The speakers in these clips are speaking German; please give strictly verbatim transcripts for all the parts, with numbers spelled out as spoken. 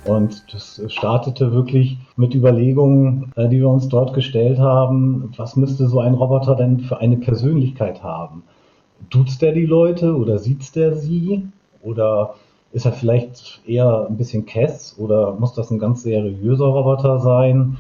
Und das startete wirklich mit Überlegungen, äh, die wir uns dort gestellt haben, was müsste so ein Roboter denn für eine Persönlichkeit haben? Duzt der die Leute oder sieht der sie? Oder ist er vielleicht eher ein bisschen kess oder muss das ein ganz seriöser Roboter sein?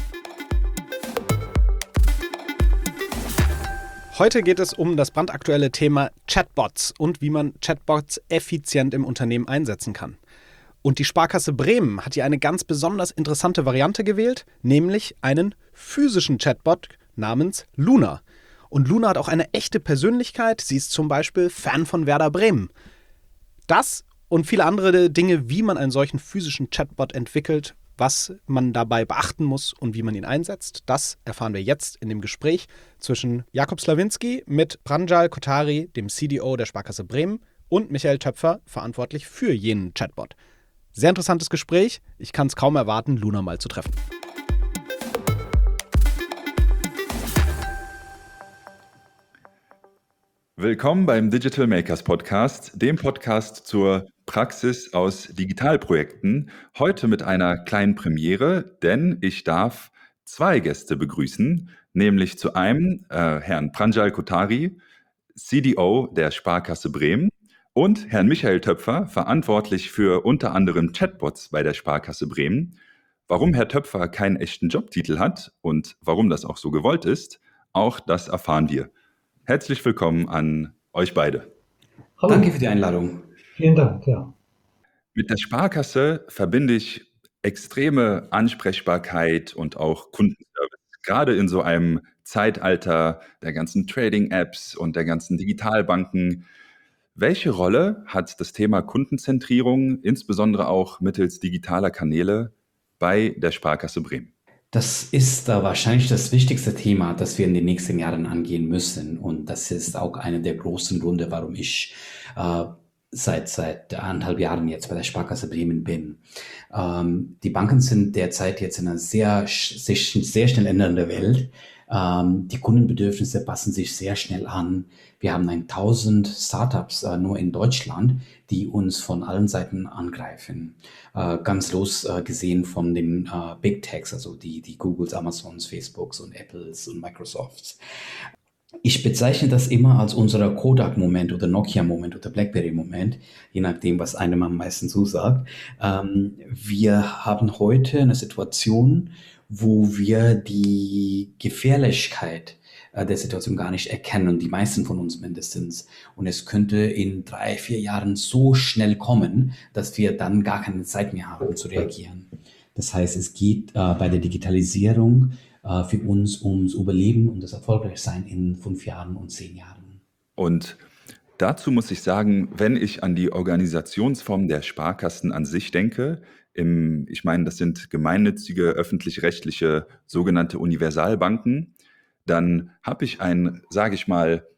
Heute geht es um das brandaktuelle Thema Chatbots und wie man Chatbots effizient im Unternehmen einsetzen kann. Und die Sparkasse Bremen hat hier eine ganz besonders interessante Variante gewählt, nämlich einen physischen Chatbot namens Luna. Und Luna hat auch eine echte Persönlichkeit. Sie ist zum Beispiel Fan von Werder Bremen. Das und viele andere Dinge, wie man einen solchen physischen Chatbot entwickelt, was man dabei beachten muss und wie man ihn einsetzt, das erfahren wir jetzt in dem Gespräch zwischen Jakub Slawinski mit Pranjal Kothari, dem C D O der Sparkasse Bremen, und Michael Töpfer, verantwortlich für jenen Chatbot. Sehr interessantes Gespräch. Ich kann es kaum erwarten, Luna mal zu treffen. Willkommen beim Digital Makers Podcast, dem Podcast zur Praxis aus Digitalprojekten. Heute mit einer kleinen Premiere, denn ich darf zwei Gäste begrüßen, nämlich zu einem äh, Herrn Pranjal Kothari, C D O der Sparkasse Bremen, und Herrn Michael Töpfer, verantwortlich für unter anderem Chatbots bei der Sparkasse Bremen. Warum Herr Töpfer keinen echten Jobtitel hat und warum das auch so gewollt ist, auch das erfahren wir. Herzlich willkommen an euch beide. Hallo. Danke für die Einladung. Vielen Dank, ja. Mit der Sparkasse verbinde ich extreme Ansprechbarkeit und auch Kundenservice. Gerade in so einem Zeitalter der ganzen Trading-Apps und der ganzen Digitalbanken. Welche Rolle hat das Thema Kundenzentrierung, insbesondere auch mittels digitaler Kanäle, bei der Sparkasse Bremen? Das ist äh, wahrscheinlich das wichtigste Thema, das wir in den nächsten Jahren angehen müssen. Und das ist auch einer der großen Gründe, warum ich äh, seit seit anderthalb Jahren jetzt bei der Sparkasse Bremen bin. Ähm, die Banken sind derzeit jetzt in einer sehr, sich sehr schnell ändernden Welt. Ähm, die Kundenbedürfnisse passen sich sehr schnell an. Wir haben tausend Startups äh, nur in Deutschland, die uns von allen Seiten angreifen. Äh, ganz los äh, gesehen von den äh, Big Techs, also die, die Googles, Amazons, Facebooks und Apples und Microsofts. Ich bezeichne das immer als unser Kodak-Moment oder Nokia-Moment oder Blackberry-Moment, je nachdem, was einem am meisten zusagt. Ähm, wir haben heute eine Situation, wo wir die Gefährlichkeit äh, der Situation gar nicht erkennen, die meisten von uns mindestens. Und es könnte in drei, vier Jahren so schnell kommen, dass wir dann gar keine Zeit mehr haben, um zu reagieren. Das heißt, es geht äh, bei der Digitalisierung äh, für uns ums Überleben und das Erfolgreichsein in fünf Jahren und zehn Jahren. Und dazu muss ich sagen, wenn ich an die Organisationsform der Sparkassen an sich denke, im, ich meine, das sind gemeinnützige, öffentlich-rechtliche, sogenannte Universalbanken, dann habe ich ein, sage ich mal,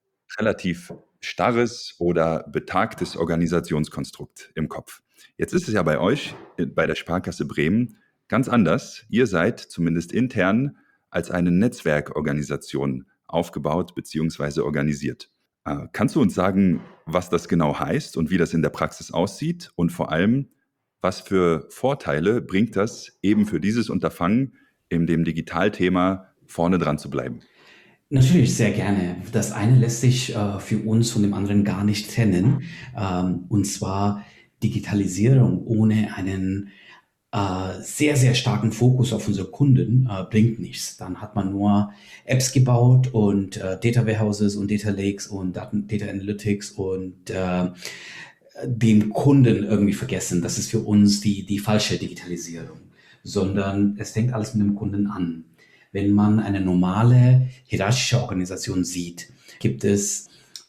relativ starres oder betagtes Organisationskonstrukt im Kopf. Jetzt ist es ja bei euch, bei der Sparkasse Bremen, ganz anders. Ihr seid zumindest intern als eine Netzwerkorganisation aufgebaut bzw. organisiert. Äh, kannst du uns sagen, was das genau heißt und wie das in der Praxis aussieht und vor allem, was für Vorteile bringt das eben für dieses Unterfangen, in dem Digitalthema vorne dran zu bleiben? Natürlich, sehr gerne. Das eine lässt sich äh, für uns von dem anderen gar nicht trennen. Ähm, und zwar Digitalisierung ohne einen äh, sehr, sehr starken Fokus auf unsere Kunden äh, bringt nichts. Dann hat man nur Apps gebaut und äh, Data Warehouses und Data Lakes und Daten, Data Analytics und äh, den Kunden irgendwie vergessen. Das ist für uns die, die falsche Digitalisierung, sondern es fängt alles mit dem Kunden an. Wenn man eine normale hierarchische Organisation sieht, gibt es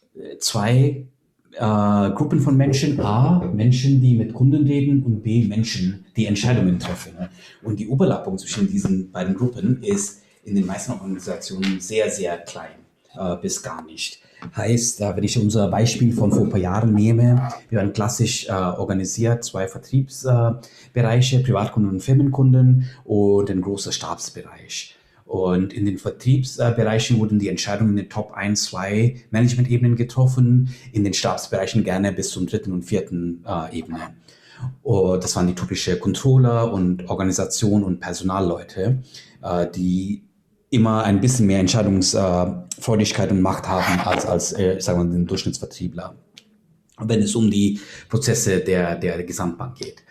zwei äh, Gruppen von Menschen. A, Menschen, die mit Kunden reden und B, Menschen, die Entscheidungen treffen. Und die Überlappung zwischen diesen beiden Gruppen ist in den meisten Organisationen sehr, sehr klein äh, bis gar nicht. Heißt, wenn ich unser Beispiel von vor ein paar Jahren nehme, wir waren klassisch äh, organisiert, zwei Vertriebsbereiche, äh, Privatkunden und Firmenkunden und ein großer Stabsbereich. Und in den Vertriebsbereichen wurden die Entscheidungen in den Top eins, zwei Management-Ebenen getroffen, in den Stabsbereichen gerne bis zum dritten und vierten äh, Ebene. Oh, das waren die typische Controller und Organisation und Personalleute, äh, die immer ein bisschen mehr Entscheidungsfreudigkeit und Macht haben als, als äh, sagen wir, den Durchschnittsvertriebler, wenn es um die Prozesse der, der Gesamtbank geht.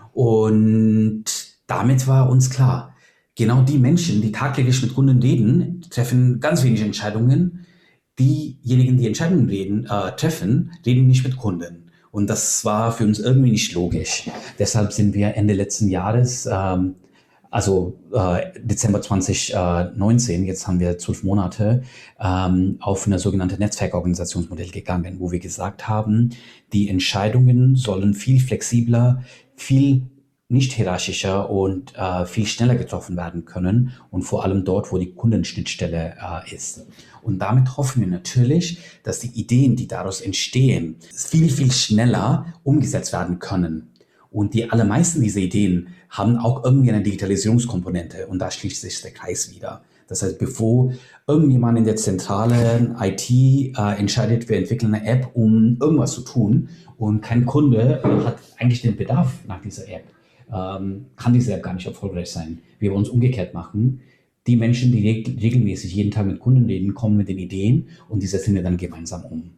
Und damit war uns klar, genau die Menschen, die tagtäglich mit Kunden reden, treffen ganz wenig Entscheidungen. Diejenigen, die Entscheidungen reden, äh, treffen, reden nicht mit Kunden. Und das war für uns irgendwie nicht logisch. Deshalb sind wir Ende letzten Jahres, ähm, also äh, Dezember zwanzig neunzehn, jetzt haben wir zwölf Monate, ähm, auf eine sogenannte Netzwerkorganisationsmodell gegangen, wo wir gesagt haben, die Entscheidungen sollen viel flexibler, viel nicht hierarchischer und äh, viel schneller getroffen werden können und vor allem dort, wo die Kundenschnittstelle äh, ist. Und damit hoffen wir natürlich, dass die Ideen, die daraus entstehen, viel, viel schneller umgesetzt werden können. Und die allermeisten dieser Ideen haben auch irgendwie eine Digitalisierungskomponente und da schließt sich der Kreis wieder. Das heißt, bevor irgendjemand in der zentralen I T äh, entscheidet, wir entwickeln eine App, um irgendwas zu tun und kein Kunde hat eigentlich den Bedarf nach dieser App, ähm, kann diese App gar nicht erfolgreich sein. Wir wollen es umgekehrt machen. Die Menschen, die reg- regelmäßig jeden Tag mit Kunden reden, kommen mit den Ideen und die setzen wir dann gemeinsam um.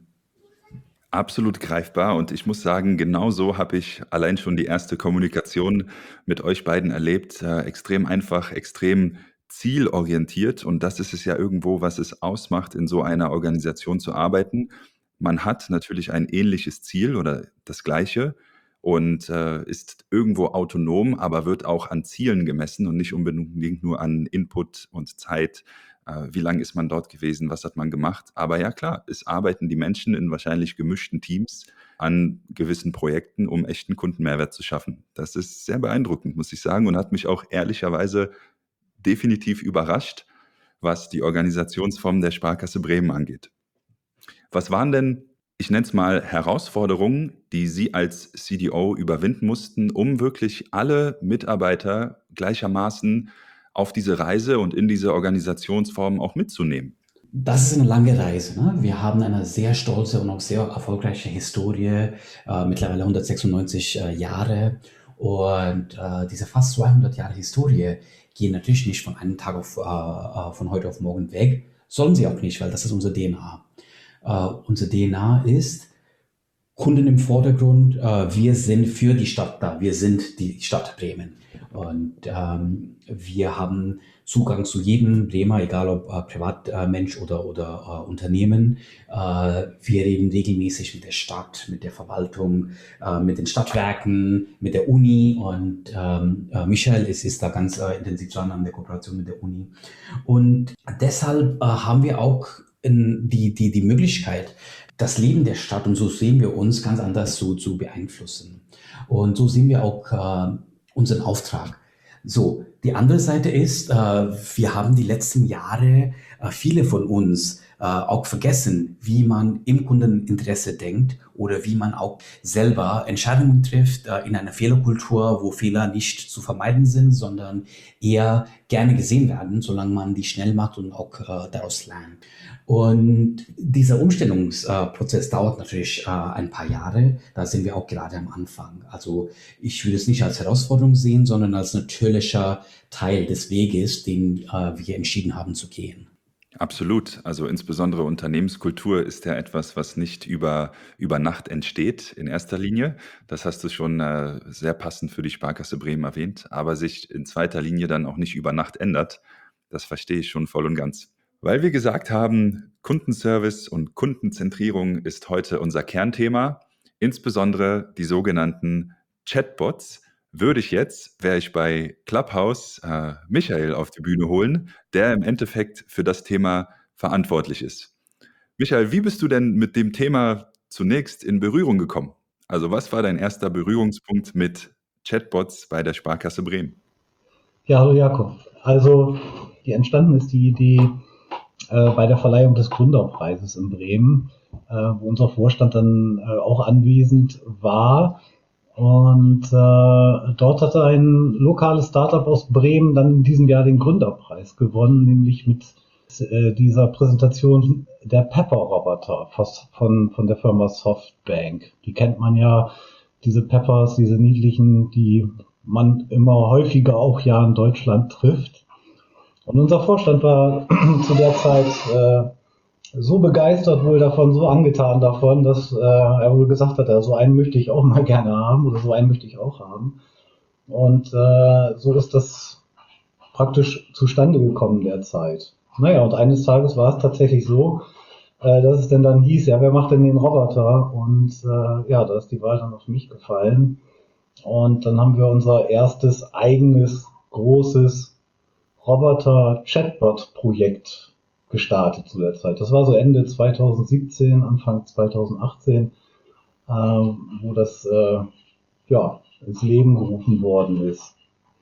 Absolut greifbar und ich muss sagen, genau so habe ich allein schon die erste Kommunikation mit euch beiden erlebt. Äh, extrem einfach, extrem zielorientiert und das ist es ja irgendwo, was es ausmacht, in so einer Organisation zu arbeiten. Man hat natürlich ein ähnliches Ziel oder das gleiche und äh, ist irgendwo autonom, aber wird auch an Zielen gemessen und nicht unbedingt nur an Input und Zeit. Äh, wie lange ist man dort gewesen, was hat man gemacht? Aber ja klar, es arbeiten die Menschen in wahrscheinlich gemischten Teams an gewissen Projekten, um echten Kundenmehrwert zu schaffen. Das ist sehr beeindruckend, muss ich sagen, und hat mich auch ehrlicherweise definitiv überrascht, was die Organisationsform der Sparkasse Bremen angeht. Was waren denn, ich nenne es mal, Herausforderungen, die Sie als C D O überwinden mussten, um wirklich alle Mitarbeiter gleichermaßen auf diese Reise und in diese Organisationsform auch mitzunehmen? Das ist eine lange Reise. Ne? Wir haben eine sehr stolze und auch sehr erfolgreiche Historie, äh, mittlerweile hundertsechsundneunzig äh, Jahre. Und äh, diese fast zweihundert Jahre Historie gehen natürlich nicht von einem Tag auf, äh, äh, von heute auf morgen weg. Sollen sie auch nicht, weil das ist unsere D N A. Äh, unsere D N A ist Kunden im Vordergrund. Äh, wir sind für die Stadt da. Wir sind die Stadt Bremen. Und ähm, wir haben Zugang zu jedem Bremer, egal ob äh, Privatmensch oder, oder äh, Unternehmen. Äh, wir reden regelmäßig mit der Stadt, mit der Verwaltung, äh, mit den Stadtwerken, mit der Uni. Und ähm, äh, Michael ist, ist da ganz äh, intensiv dran an der Kooperation mit der Uni. Und deshalb äh, haben wir auch in die, die, die Möglichkeit, das Leben der Stadt, und so sehen wir uns, ganz anders zu, zu beeinflussen. Und so sehen wir auch äh, unseren Auftrag. So, die andere Seite ist, äh, wir haben die letzten Jahre, äh, viele von uns, äh, auch vergessen, wie man im Kundeninteresse denkt oder wie man auch selber Entscheidungen trifft äh, in einer Fehlerkultur, wo Fehler nicht zu vermeiden sind, sondern eher gerne gesehen werden, solange man die schnell macht und auch äh, daraus lernt. Und dieser Umstellungsprozess äh, dauert natürlich äh, ein paar Jahre. Da sind wir auch gerade am Anfang. Also ich würde es nicht als Herausforderung sehen, sondern als natürlicher Teil des Weges, den äh, wir entschieden haben zu gehen. Absolut. Also insbesondere Unternehmenskultur ist ja etwas, was nicht über, über Nacht entsteht in erster Linie. Das hast du schon äh, sehr passend für die Sparkasse Bremen erwähnt, aber sich in zweiter Linie dann auch nicht über Nacht ändert. Das verstehe ich schon voll und ganz. Weil wir gesagt haben, Kundenservice und Kundenzentrierung ist heute unser Kernthema, insbesondere die sogenannten Chatbots, würde ich jetzt, wäre ich bei Clubhouse, äh, Michael auf die Bühne holen, der im Endeffekt für das Thema verantwortlich ist. Michael, wie bist du denn mit dem Thema zunächst in Berührung gekommen? Also was war dein erster Berührungspunkt mit Chatbots bei der Sparkasse Bremen? Ja, hallo Jakob. Also, die entstanden ist die Idee äh, bei der Verleihung des Gründerpreises in Bremen, äh, wo unser Vorstand dann äh, auch anwesend war. Und äh, dort hatte ein lokales Startup aus Bremen dann in diesem Jahr den Gründerpreis gewonnen, nämlich mit äh, dieser Präsentation der Pepper-Roboter von, von der Firma Softbank. Die kennt man ja diese Peppers, diese niedlichen, die man immer häufiger auch ja in Deutschland trifft. Und unser Vorstand war zu der Zeit äh, so begeistert wohl davon, so angetan davon, dass äh, er wohl gesagt hat, ja, so einen möchte ich auch mal gerne haben oder so einen möchte ich auch haben. Und äh, so ist das praktisch zustande gekommen derzeit. Naja, und eines Tages war es tatsächlich so, äh, dass es denn dann hieß, ja, wer macht denn den Roboter? Und äh, ja, da ist die Wahl dann auf mich gefallen. Und dann haben wir unser erstes eigenes großes Roboter-Chatbot-Projekt gestartet zu der Zeit. Das war so Ende zwanzig siebzehn, Anfang zwanzig achtzehn, äh, wo das äh, ja, ins Leben gerufen worden ist.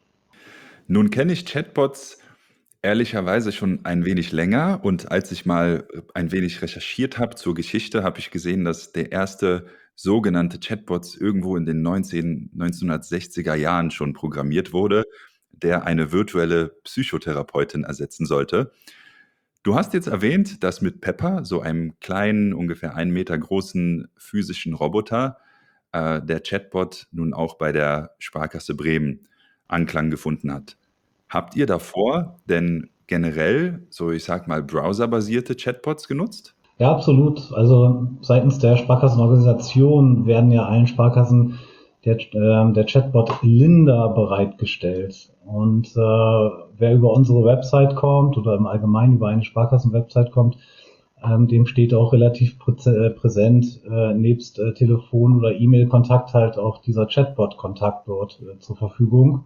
Nun kenne ich Chatbots ehrlicherweise schon ein wenig länger und als ich mal ein wenig recherchiert habe zur Geschichte, habe ich gesehen, dass der erste sogenannte Chatbots irgendwo in den neunzehnhundertsechziger Jahren schon programmiert wurde, der eine virtuelle Psychotherapeutin ersetzen sollte. Du hast jetzt erwähnt, dass mit Pepper, so einem kleinen, ungefähr einen Meter großen physischen Roboter, äh, der Chatbot nun auch bei der Sparkasse Bremen Anklang gefunden hat. Habt ihr davor denn generell, so ich sag mal, browserbasierte Chatbots genutzt? Ja, absolut. Also seitens der Sparkassenorganisation werden ja allen Sparkassen der, äh, der Chatbot Linda bereitgestellt. Und äh, wer über unsere Website kommt oder im Allgemeinen über eine Sparkassen-Website kommt, ähm, dem steht auch relativ prä- präsent äh, nebst äh, Telefon- oder E-Mail-Kontakt halt auch dieser Chatbot-Kontakt dort äh, zur Verfügung.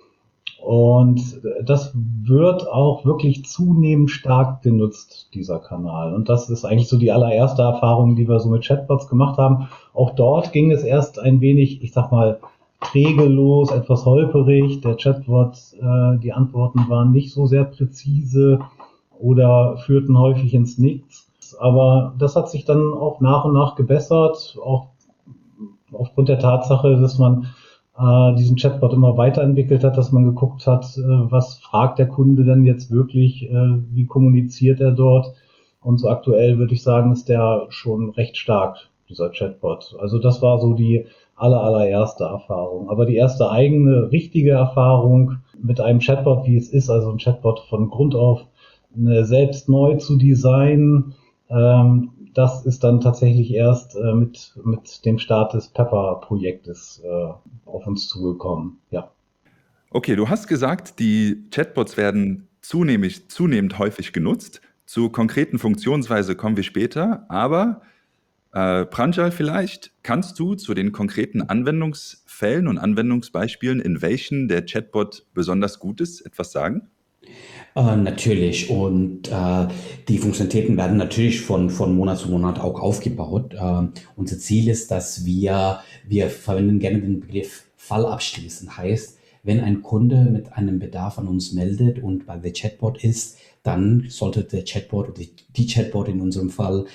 Und das wird auch wirklich zunehmend stark genutzt, dieser Kanal. Und das ist eigentlich so die allererste Erfahrung, die wir so mit Chatbots gemacht haben. Auch dort ging es erst ein wenig, ich sag mal, trägelos, etwas holperig. Der Chatbot, äh, die Antworten waren nicht so sehr präzise oder führten häufig ins Nichts. Aber das hat sich dann auch nach und nach gebessert, auch aufgrund der Tatsache, dass man äh, diesen Chatbot immer weiterentwickelt hat, dass man geguckt hat, äh, was fragt der Kunde denn jetzt wirklich, äh, wie kommuniziert er dort. Und so aktuell würde ich sagen, ist der schon recht stark, dieser Chatbot. Also das war so die aller, allererste Erfahrung. Aber die erste eigene, richtige Erfahrung mit einem Chatbot, wie es ist, also ein Chatbot von Grund auf äh, selbst neu zu designen, ähm, das ist dann tatsächlich erst äh, mit, mit dem Start des Pepper-Projektes äh, auf uns zugekommen. Ja. Okay, du hast gesagt, die Chatbots werden zunehmend, zunehmend häufig genutzt. Zur konkreten Funktionsweise kommen wir später, aber äh, Pranjal, vielleicht kannst du zu den konkreten Anwendungsfällen und Anwendungsbeispielen, in welchen der Chatbot besonders gut ist, etwas sagen? Äh, natürlich. Und äh, die Funktionalitäten werden natürlich von, von Monat zu Monat auch aufgebaut. Äh, unser Ziel ist, dass wir, wir verwenden gerne den Begriff Fall abschließen. Heißt, wenn ein Kunde mit einem Bedarf an uns meldet und bei der Chatbot ist, dann sollte der Chatbot oder die, die Chatbot in unserem Fall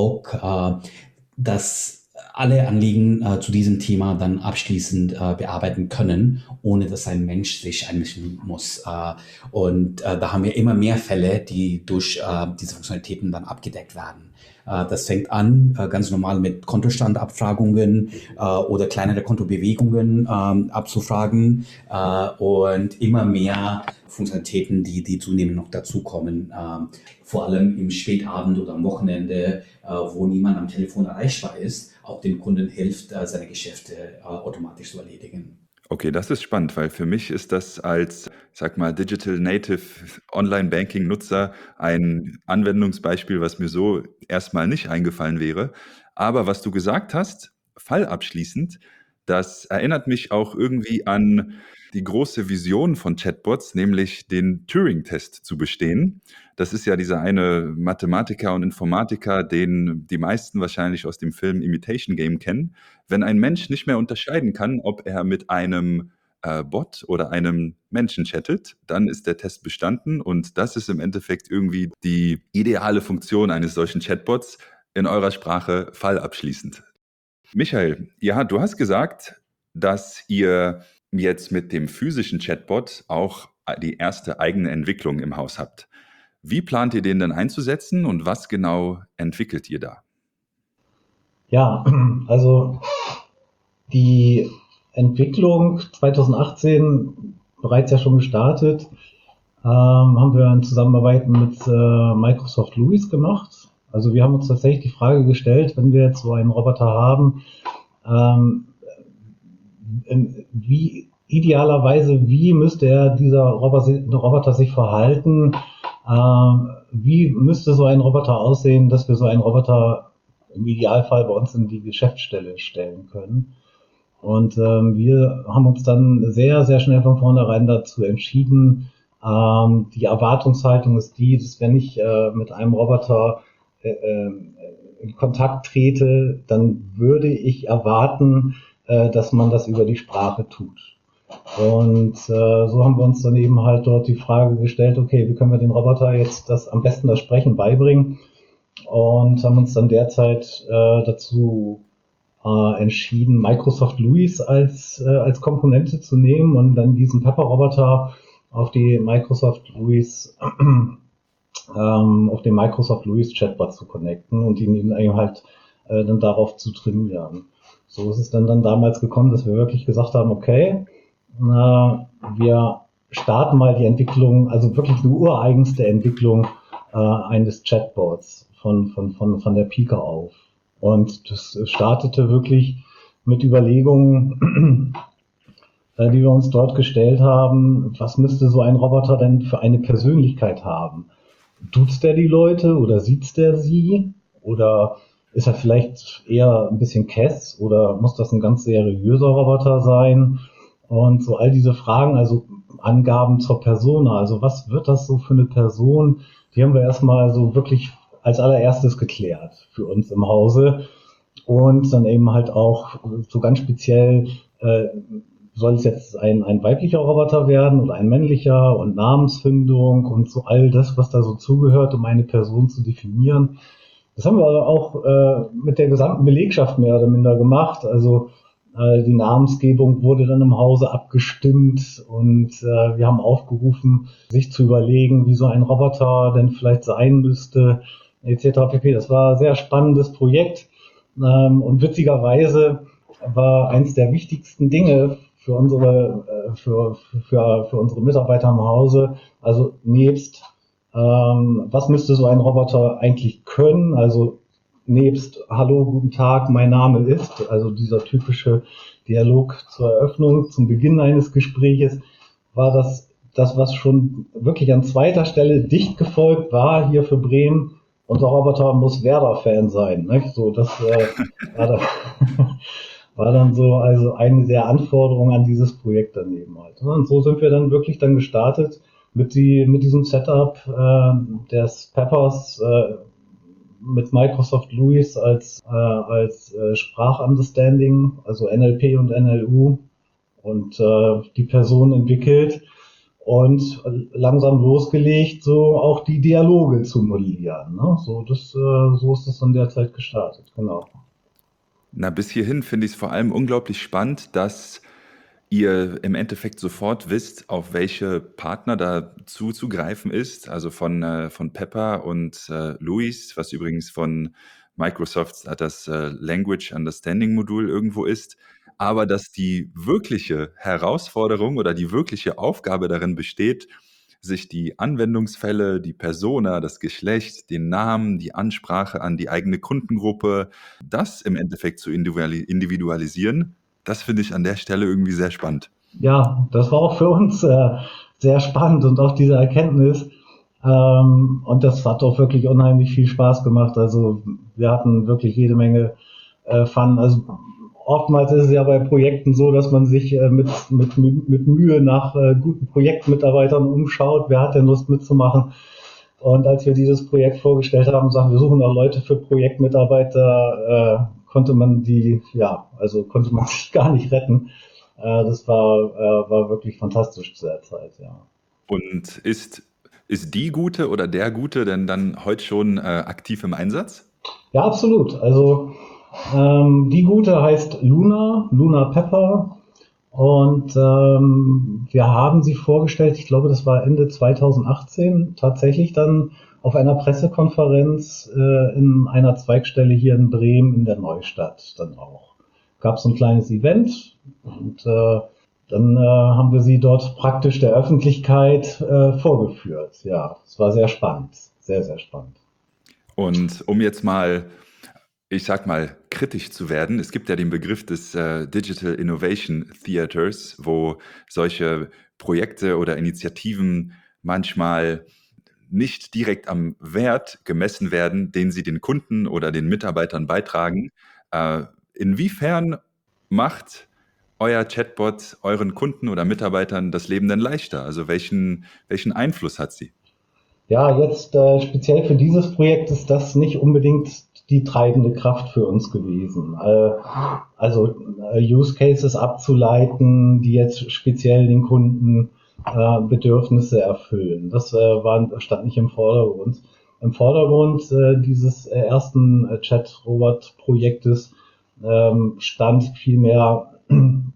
auch äh, das alle Anliegen äh, zu diesem Thema dann abschließend äh, bearbeiten können, ohne dass ein Mensch sich einmischen muss. Äh, und äh, da haben wir immer mehr Fälle, die durch äh, diese Funktionalitäten dann abgedeckt werden. Äh, das fängt an äh, ganz normal mit Kontostandabfragungen äh, oder kleinere Kontobewegungen äh, abzufragen äh, und immer mehr Funktionalitäten, die, die zunehmend noch dazukommen, äh, vor allem im Spätabend oder am Wochenende, äh, wo niemand am Telefon erreichbar ist, auch den Kunden hilft, äh, seine Geschäfte äh, automatisch zu erledigen. Okay, das ist spannend, weil für mich ist das als, sag mal, Digital Native Online-Banking-Nutzer ein Anwendungsbeispiel, was mir so erstmal nicht eingefallen wäre. Aber was du gesagt hast, fallabschließend, das erinnert mich auch irgendwie an die große Vision von Chatbots, nämlich den Turing-Test zu bestehen. Das ist ja dieser eine Mathematiker und Informatiker, den die meisten wahrscheinlich aus dem Film Imitation Game kennen. Wenn ein Mensch nicht mehr unterscheiden kann, ob er mit einem äh, Bot oder einem Menschen chattet, dann ist der Test bestanden und das ist im Endeffekt irgendwie die ideale Funktion eines solchen Chatbots, in eurer Sprache fallabschließend. Michael, ja, du hast gesagt, dass ihr jetzt mit dem physischen Chatbot auch die erste eigene Entwicklung im Haus habt. Wie plant ihr den denn einzusetzen und was genau entwickelt ihr da? Ja, also die Entwicklung zwanzig achtzehn bereits ja schon gestartet, ähm, haben wir in Zusammenarbeit mit äh, Microsoft Luis gemacht. Also wir haben uns tatsächlich die Frage gestellt, wenn wir jetzt so einen Roboter haben, ähm, wie idealerweise, wie müsste er dieser Roboter sich verhalten? Ähm, wie müsste so ein Roboter aussehen, dass wir so einen Roboter im Idealfall bei uns in die Geschäftsstelle stellen können? Und ähm, wir haben uns dann sehr, sehr schnell von vornherein dazu entschieden, ähm, die Erwartungshaltung ist die, dass wenn ich äh, mit einem Roboter äh, äh, in Kontakt trete, dann würde ich erwarten, äh, dass man das über die Sprache tut. Und äh, so haben wir uns dann eben halt dort die Frage gestellt, okay, wie können wir den Roboter jetzt das am besten das Sprechen beibringen? Und haben uns dann derzeit äh, dazu äh, entschieden, Microsoft Luis als, äh, als Komponente zu nehmen und dann diesen Pepper-Roboter auf die Microsoft Luis ähm, auf den Microsoft Luis Chatbot zu connecten und ihn eben halt äh, dann darauf zu trainieren. So ist es dann, dann damals gekommen, dass wir wirklich gesagt haben, okay, äh, wir starten mal die Entwicklung, also wirklich eine ureigenste Entwicklung äh, eines Chatbots von, von, von, von der Pike auf. Und das startete wirklich mit Überlegungen, äh, die wir uns dort gestellt haben, was müsste so ein Roboter denn für eine Persönlichkeit haben? Duzt der die Leute oder sieht der sie? Oder ist er vielleicht eher ein bisschen kess oder muss das ein ganz seriöser Roboter sein? Und so all diese Fragen, also Angaben zur Persona, also was wird das so für eine Person? Die haben wir erstmal so wirklich als allererstes geklärt für uns im Hause. Und dann eben halt auch so ganz speziell, äh, soll es jetzt ein, ein weiblicher Roboter werden oder ein männlicher und Namensfindung und so all das, was da so zugehört, um eine Person zu definieren. Das haben wir auch äh, mit der gesamten Belegschaft mehr oder minder gemacht. Also äh, die Namensgebung wurde dann im Hause abgestimmt und äh, wir haben aufgerufen, sich zu überlegen, wie so ein Roboter denn vielleicht sein müsste, et cetera pp. Das war ein sehr spannendes Projekt ähm, und witzigerweise war eins der wichtigsten Dinge für unsere, für, für, für unsere Mitarbeiter im Hause, also nebst, ähm, was müsste so ein Roboter eigentlich können, also nebst Hallo, guten Tag, mein Name ist, also dieser typische Dialog zur Eröffnung, zum Beginn eines Gespräches, war das, das was schon wirklich an zweiter Stelle dicht gefolgt war hier für Bremen. Unser Roboter muss Werder-Fan sein, nicht? So, das äh, war da war dann so also eine der Anforderungen an dieses Projekt daneben halt. Und so sind wir dann wirklich dann gestartet mit die mit diesem Setup äh, des Peppers äh, mit Microsoft Luis als äh, als äh, Sprachunderstanding, also N L P und N L U und äh, die Person entwickelt und langsam losgelegt, so auch die Dialoge zu modellieren. Ne? So das äh, so ist es dann derzeit gestartet, genau. Na, bis hierhin finde ich es vor allem unglaublich spannend, dass ihr im Endeffekt sofort wisst, auf welche Partner da zuzugreifen ist. Also von, äh, von Pepper und äh, Luis, was übrigens von Microsoft das äh, Language Understanding Modul irgendwo ist. Aber dass die wirkliche Herausforderung oder die wirkliche Aufgabe darin besteht, sich die Anwendungsfälle, die Persona, das Geschlecht, den Namen, die Ansprache an die eigene Kundengruppe, das im Endeffekt zu individuali- individualisieren, das finde ich an der Stelle irgendwie sehr spannend. Ja, das war auch für uns äh, sehr spannend und auch diese Erkenntnis. Ähm, und das hat auch wirklich unheimlich viel Spaß gemacht. Also wir hatten wirklich jede Menge äh, Fun. Also oftmals ist es ja bei Projekten so, dass man sich äh, mit, mit, mit Mühe nach äh, guten Projektmitarbeitern umschaut. Wer hat denn Lust mitzumachen? Und als wir dieses Projekt vorgestellt haben und sagen, wir suchen noch Leute für Projektmitarbeiter, äh, konnte man die, ja, also konnte man sich gar nicht retten. Äh, das war, äh, war wirklich fantastisch zu der Zeit, ja. Und ist, ist die Gute oder der Gute denn dann heute schon äh, aktiv im Einsatz? Ja, absolut. Also ähm, die Gute heißt Luna, Luna Pepper. Und ähm, wir haben sie vorgestellt, ich glaube, das war Ende zwanzig achtzehn, tatsächlich dann auf einer Pressekonferenz äh, in einer Zweigstelle hier in Bremen in der Neustadt dann auch. gab es ein kleines Event und äh, dann äh, haben wir sie dort praktisch der Öffentlichkeit äh, vorgeführt. Ja, es war sehr spannend, sehr, sehr spannend. Und um jetzt mal, ich sag mal, kritisch zu werden, es gibt ja den Begriff des äh, Digital Innovation Theaters, wo solche Projekte oder Initiativen manchmal nicht direkt am Wert gemessen werden, den sie den Kunden oder den Mitarbeitern beitragen. Äh, inwiefern macht euer Chatbot euren Kunden oder Mitarbeitern das Leben denn leichter? Also welchen, welchen Einfluss hat sie? Ja, jetzt äh, speziell für dieses Projekt ist das nicht unbedingt die treibende Kraft für uns gewesen. Äh, also äh, Use Cases abzuleiten, die jetzt speziell den Kunden äh, Bedürfnisse erfüllen. Das äh, war, stand nicht im Vordergrund. Im Vordergrund äh, dieses äh, ersten äh, Chat-Robot-Projektes ähm, stand vielmehr ähm,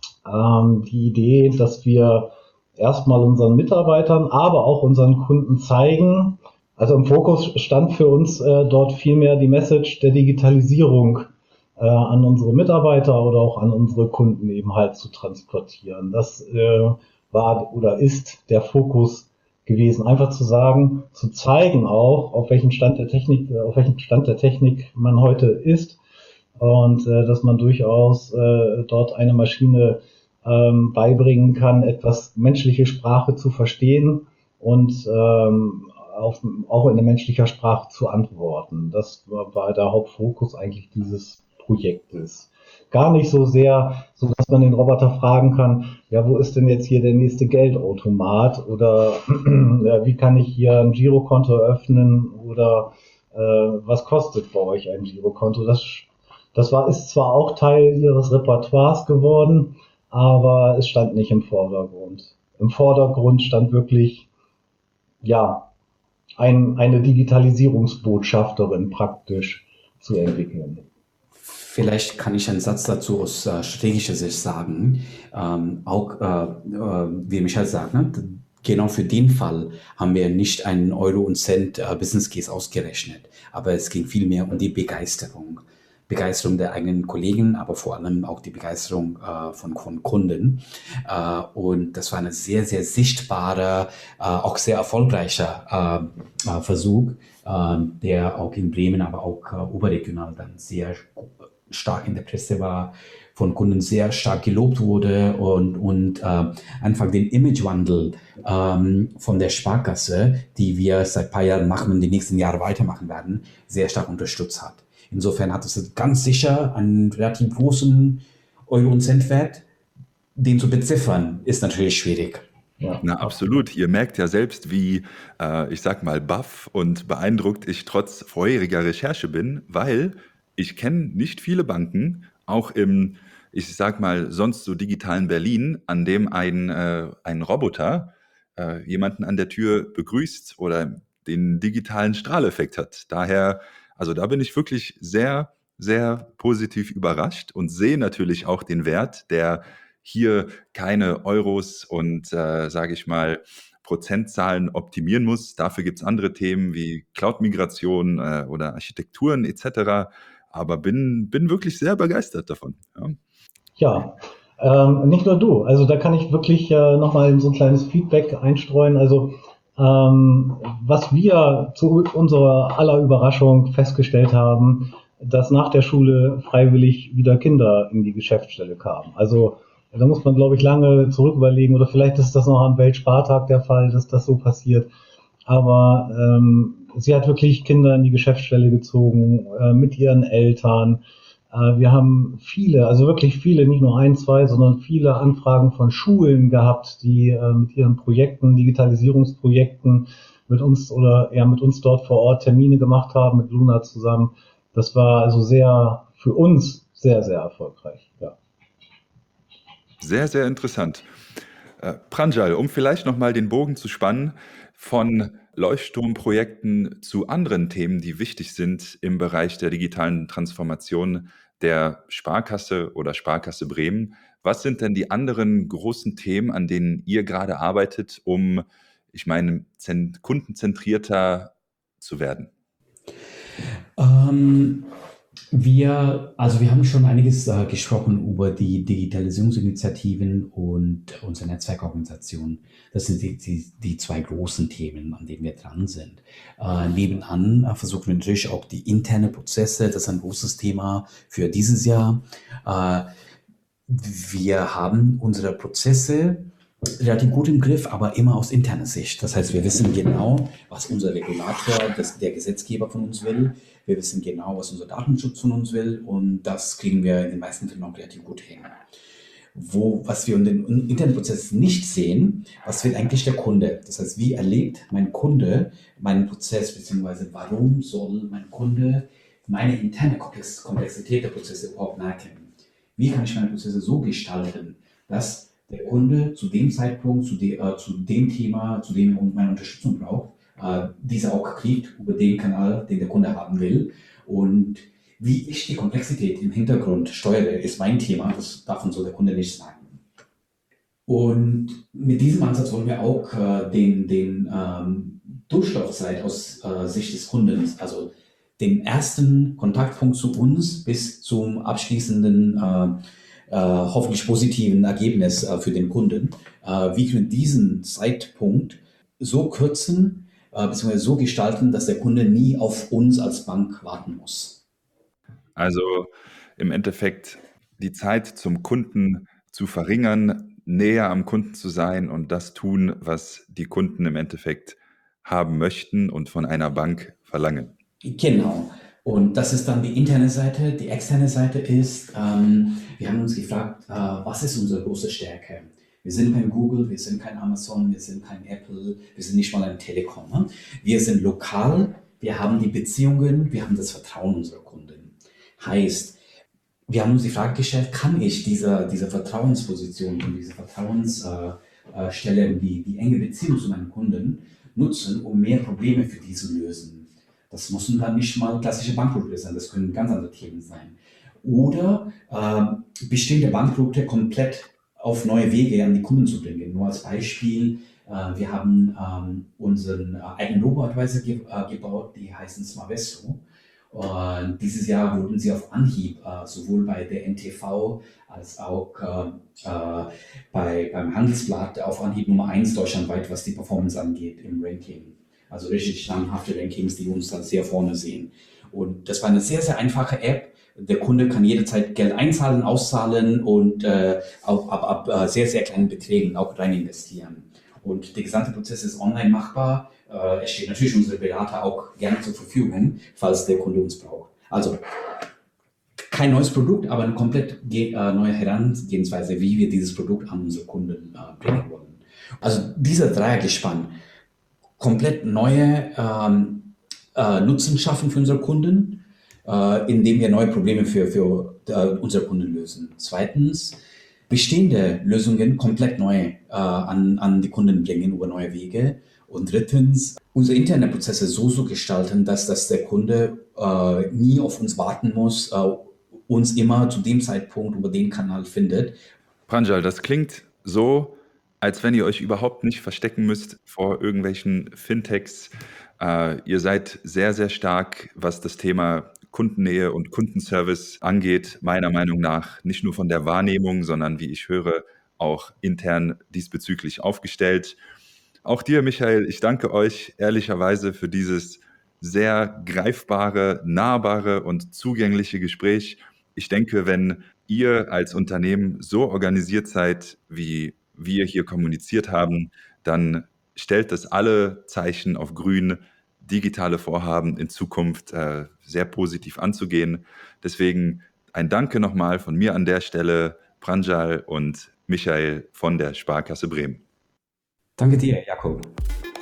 die Idee, dass wir erstmal unseren Mitarbeitern, aber auch unseren Kunden zeigen. Also im Fokus stand für uns äh, dort vielmehr die Message der Digitalisierung äh, an unsere Mitarbeiter oder auch an unsere Kunden eben halt zu transportieren. Das äh, war oder ist der Fokus gewesen, einfach zu sagen, zu zeigen auch, auf welchem Stand der Technik, auf welchem Stand der Technik man heute ist und äh, dass man durchaus äh, dort eine Maschine ähm, beibringen kann, etwas menschliche Sprache zu verstehen und ähm, auf, auch in der menschlicher Sprache zu antworten. Das war, war der Hauptfokus eigentlich dieses Projektes. Gar nicht so sehr, so dass man den Roboter fragen kann, ja, wo ist denn jetzt hier der nächste Geldautomat oder äh, wie kann ich hier ein Girokonto öffnen oder äh, was kostet bei euch ein Girokonto? Das, das war, ist zwar auch Teil ihres Repertoires geworden, aber es stand nicht im Vordergrund. Im Vordergrund stand wirklich, ja, ein, eine Digitalisierungsbotschafterin praktisch zu entwickeln. Vielleicht kann ich einen Satz dazu aus äh, strategischer Sicht sagen. Ähm, auch, äh, äh, wie Michael sagt, ne? Genau für den Fall haben wir nicht einen Euro und Cent äh, Business Case ausgerechnet. Aber es ging vielmehr um die Begeisterung. Begeisterung der eigenen Kollegen, aber vor allem auch die Begeisterung äh, von, von Kunden. Äh, und das war ein sehr, sehr sichtbarer, äh, auch sehr erfolgreicher äh, äh, Versuch, äh, der auch in Bremen, aber auch äh, überregional dann sehr stark in der Presse war, von Kunden sehr stark gelobt wurde und, und äh, einfach den Imagewandel ähm, von der Sparkasse, die wir seit ein paar Jahren machen und die nächsten Jahre weitermachen werden, sehr stark unterstützt hat. Insofern hat es ganz sicher einen relativ großen Euro- und Centwert. Den zu beziffern, ist natürlich schwierig. Ja, Na, absolut. Ihr merkt ja selbst, wie, äh, ich sag mal, baff und beeindruckt ich trotz vorheriger Recherche bin, weil ich kenne nicht viele Banken, auch im, ich sag mal, sonst so digitalen Berlin, an dem ein, äh, ein Roboter äh, jemanden an der Tür begrüßt oder den digitalen Strahleffekt hat. Daher, also da bin ich wirklich sehr, sehr positiv überrascht und sehe natürlich auch den Wert, der hier keine Euros und, äh, sage ich mal, Prozentzahlen optimieren muss. Dafür gibt es andere Themen wie Cloud-Migration äh, oder Architekturen et cetera. Aber bin, bin wirklich sehr begeistert davon. Ja, ja ähm, nicht nur du. Also da kann ich wirklich äh, nochmal so ein kleines Feedback einstreuen. Also ähm, was wir zu unserer aller Überraschung festgestellt haben, dass nach der Schule freiwillig wieder Kinder in die Geschäftsstelle kamen. Also da muss man, glaube ich, lange zurück überlegen, oder vielleicht ist das noch am Weltspartag der Fall, dass das so passiert. Aber ähm, sie hat wirklich Kinder in die Geschäftsstelle gezogen, äh, mit ihren Eltern. Äh, wir haben viele, also wirklich viele, nicht nur ein, zwei, sondern viele Anfragen von Schulen gehabt, die äh, mit ihren Projekten, Digitalisierungsprojekten mit uns oder eher mit uns dort vor Ort Termine gemacht haben, mit Luna zusammen. Das war also sehr, für uns sehr, sehr erfolgreich, ja. Sehr, sehr interessant. Äh, Pranjal, um vielleicht nochmal den Bogen zu spannen, von Leuchtturmprojekten zu anderen Themen, die wichtig sind im Bereich der digitalen Transformation der Sparkasse oder Sparkasse Bremen. Was sind denn die anderen großen Themen, an denen ihr gerade arbeitet, um, ich meine, zen- kundenzentrierter zu werden? Ähm, Wir, also wir haben schon einiges äh, gesprochen über die Digitalisierungsinitiativen und unsere Netzwerkorganisation. Das sind die, die, die zwei großen Themen, an denen wir dran sind. Äh, nebenan äh, versuchen wir natürlich auch die internen Prozesse, das ist ein großes Thema für dieses Jahr. Äh, wir haben unsere Prozesse relativ gut im Griff, aber immer aus interner Sicht. Das heißt, wir wissen genau, was unser Regulator, das, der Gesetzgeber von uns will. Wir wissen genau, was unser Datenschutz von uns will, und das kriegen wir in den meisten Fällen auch relativ gut hin. Wo, was wir in den Internetprozess nicht sehen, was will eigentlich der Kunde? Das heißt, wie erlebt mein Kunde meinen Prozess, beziehungsweise warum soll mein Kunde meine interne Komplex Komplexität der Prozesse überhaupt merken? Wie kann ich meine Prozesse so gestalten, dass der Kunde zu dem Zeitpunkt, zu, de, äh, zu dem Thema, zu dem er meine Unterstützung braucht, äh, diese auch kriegt über den Kanal, den der Kunde haben will. Und wie ich die Komplexität im Hintergrund steuere, ist mein Thema. Das darf uns so der Kunde nicht sagen. Und mit diesem Ansatz wollen wir auch äh, den, den ähm, Durchlaufzeit aus äh, Sicht des Kunden, also den ersten Kontaktpunkt zu uns bis zum abschließenden äh, Äh, hoffentlich positiven Ergebnis äh, für den Kunden. Äh, wie können wir diesen Zeitpunkt so kürzen, äh, beziehungsweise so gestalten, dass der Kunde nie auf uns als Bank warten muss? Also im Endeffekt die Zeit zum Kunden zu verringern, näher am Kunden zu sein und das tun, was die Kunden im Endeffekt haben möchten und von einer Bank verlangen. Genau. Und das ist dann die interne Seite. Die externe Seite ist, ähm, wir haben uns gefragt, äh, was ist unsere große Stärke? Wir sind kein Google, wir sind kein Amazon, wir sind kein Apple, wir sind nicht mal ein Telekom. Ne? Wir sind lokal, wir haben die Beziehungen, wir haben das Vertrauen unserer Kunden. Heißt, wir haben uns die Frage gestellt, kann ich diese, diese Vertrauensposition und diese Vertrauensstelle äh, und die, die enge Beziehung zu meinen Kunden nutzen, um mehr Probleme für die zu lösen? Das müssen dann nicht mal klassische Bankprodukte sein, das können ganz andere Themen sein. Oder äh, bestehende Bankprodukte komplett auf neue Wege an die Kunden zu bringen. Nur als Beispiel, äh, wir haben ähm, unseren äh, eigenen Robo-Advisor ge äh, gebaut, die heißen Smarvesto. Und dieses Jahr wurden sie auf Anhieb äh, sowohl bei der N T V als auch äh, äh, bei, beim Handelsblatt auf Anhieb Nummer eins deutschlandweit, was die Performance angeht im Ranking. Also richtig namhafte Rankings, die uns dann sehr vorne sehen. Und das war eine sehr, sehr einfache App. Der Kunde kann jederzeit Geld einzahlen, auszahlen und äh, auch ab, ab sehr, sehr kleinen Beträgen auch rein investieren. Und der gesamte Prozess ist online machbar. Äh, es steht natürlich unsere Berater auch gerne zur Verfügung, falls der Kunde uns braucht. Also kein neues Produkt, aber eine komplett äh, neue Herangehensweise, wie wir dieses Produkt an unsere Kunden äh, bringen wollen. Also dieser Dreiergespann, komplett neue ähm, äh, Nutzen schaffen für unsere Kunden, äh, indem wir neue Probleme für, für äh, unsere Kunden lösen. Zweitens, bestehende Lösungen komplett neu äh, an, an die Kunden bringen über neue Wege. Und drittens, unsere internen Prozesse so so gestalten, dass, dass der Kunde äh, nie auf uns warten muss, äh, uns immer zu dem Zeitpunkt über den Kanal findet. Pranjal, das klingt so, als wenn ihr euch überhaupt nicht verstecken müsst vor irgendwelchen Fintechs. Äh, ihr seid sehr, sehr stark, was das Thema Kundennähe und Kundenservice angeht, meiner Meinung nach nicht nur von der Wahrnehmung, sondern wie ich höre, auch intern diesbezüglich aufgestellt. Auch dir, Michael, ich danke euch ehrlicherweise für dieses sehr greifbare, nahbare und zugängliche Gespräch. Ich denke, wenn ihr als Unternehmen so organisiert seid, wie wir hier kommuniziert haben, dann stellt das alle Zeichen auf grün, digitale Vorhaben in Zukunft äh, sehr positiv anzugehen. Deswegen ein Danke nochmal von mir an der Stelle, Pranjal und Michael von der Sparkasse Bremen. Danke dir, Jakob.